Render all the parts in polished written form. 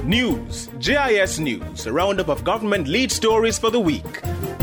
News, JIS News, a roundup of government lead stories for the week.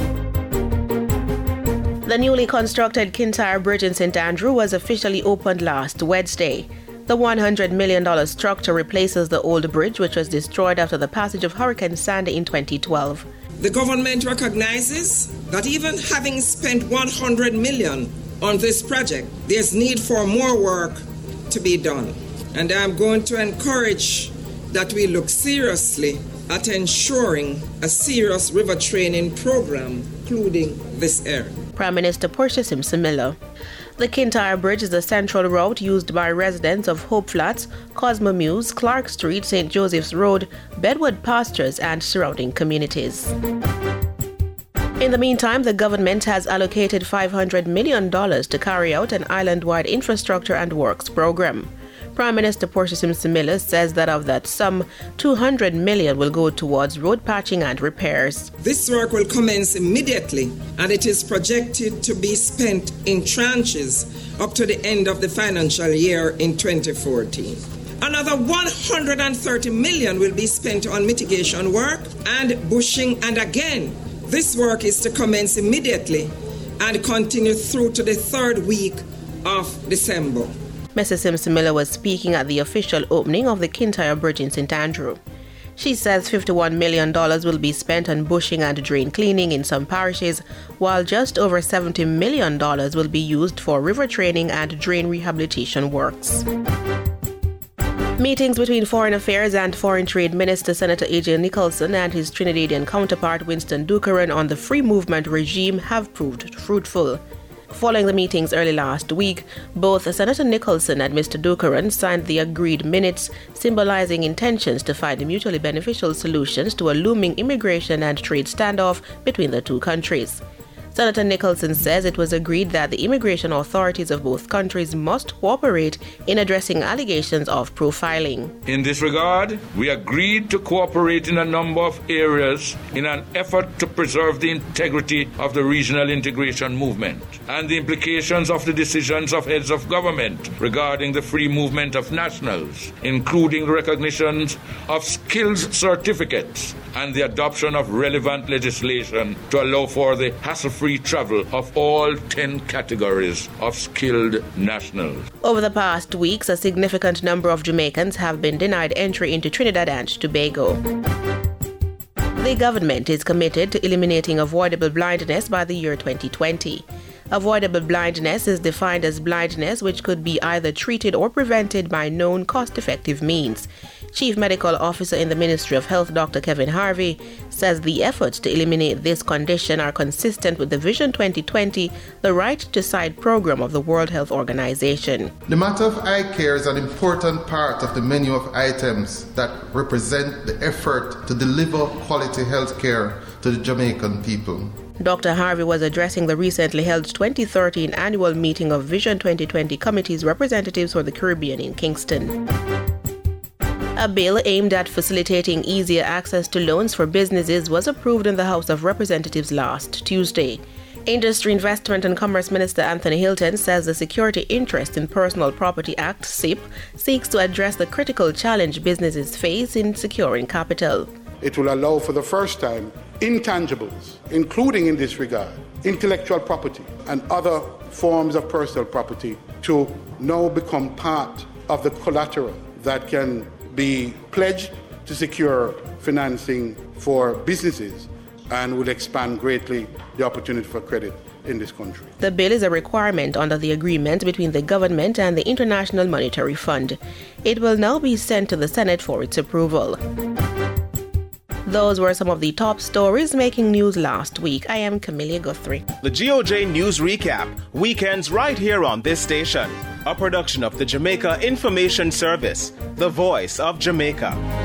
The newly constructed Kintyre Bridge in St. Andrew was officially opened last Wednesday. The $100 million structure replaces the old bridge, which was destroyed after the passage of Hurricane Sandy in 2012. The government recognizes that even having spent $100 million on this project, there's need for more work to be done. And I'm going to encourage that we look seriously at ensuring a serious river training program, including this area. Prime Minister Portia Simpson Miller. The Kintyre Bridge is a central route used by residents of Hope Flats, Cosmo Mews, Clark Street, St. Joseph's Road, Bedwood Pastures, and surrounding communities. In the meantime, the government has allocated $500 million to carry out an island-wide infrastructure and works program. Prime Minister Portia Simpson Miller says that of that sum, $200 million will go towards road patching and repairs. This work will commence immediately, and it is projected to be spent in tranches up to the end of the financial year in 2014. Another $130 million will be spent on mitigation work and bushing, and again, this work is to commence immediately and continue through to the third week of December. Mrs. Simpson Miller was speaking at the official opening of the Kintyre Bridge in St. Andrew. She says $51 million will be spent on bushing and drain cleaning in some parishes, while just over $70 million will be used for river training and drain rehabilitation works. Meetings between Foreign Affairs and Foreign Trade Minister Senator A.J. Nicholson and his Trinidadian counterpart Winston Ducaran on the free movement regime have proved fruitful. Following the meetings early last week, both Senator Nicholson and Mr. Ducaran signed the agreed minutes, symbolizing intentions to find mutually beneficial solutions to a looming immigration and trade standoff between the two countries. Senator Nicholson says it was agreed that the immigration authorities of both countries must cooperate in addressing allegations of profiling. In this regard, we agreed to cooperate in a number of areas in an effort to preserve the integrity of the regional integration movement and the implications of the decisions of heads of government regarding the free movement of nationals, including recognitions of skills certificates and the adoption of relevant legislation to allow for the hassle-free travel of all 10 categories of skilled nationals. Over the past weeks, a significant number of Jamaicans have been denied entry into Trinidad and Tobago. The government is committed to eliminating avoidable blindness by the year 2020. Avoidable blindness is defined as blindness which could be either treated or prevented by known cost-effective means. Chief Medical Officer in the Ministry of Health, Dr. Kevin Harvey, says the efforts to eliminate this condition are consistent with the Vision 2020, the Right to Sight program of the World Health Organization. The matter of eye care is an important part of the menu of items that represent the effort to deliver quality health care to the Jamaican people. Dr. Harvey was addressing the recently held 2013 annual meeting of Vision 2020 Committee's representatives for the Caribbean in Kingston. A bill aimed at facilitating easier access to loans for businesses was approved in the House of Representatives last Tuesday. Industry, Investment and Commerce Minister Anthony Hilton says the Security Interest in Personal Property Act, SIP, seeks to address the critical challenge businesses face in securing capital. It will allow for the first time intangibles, including in this regard, intellectual property and other forms of personal property, to now become part of the collateral that can be pledged to secure financing for businesses and will expand greatly the opportunity for credit in this country. The bill is a requirement under the agreement between the government and the International Monetary Fund. It will now be sent to the Senate for its approval. Those were some of the top stories making news last week. I am Camilla Guthrie. The GOJ News Recap, weekends right here on this station. A production of the Jamaica Information Service, the voice of Jamaica.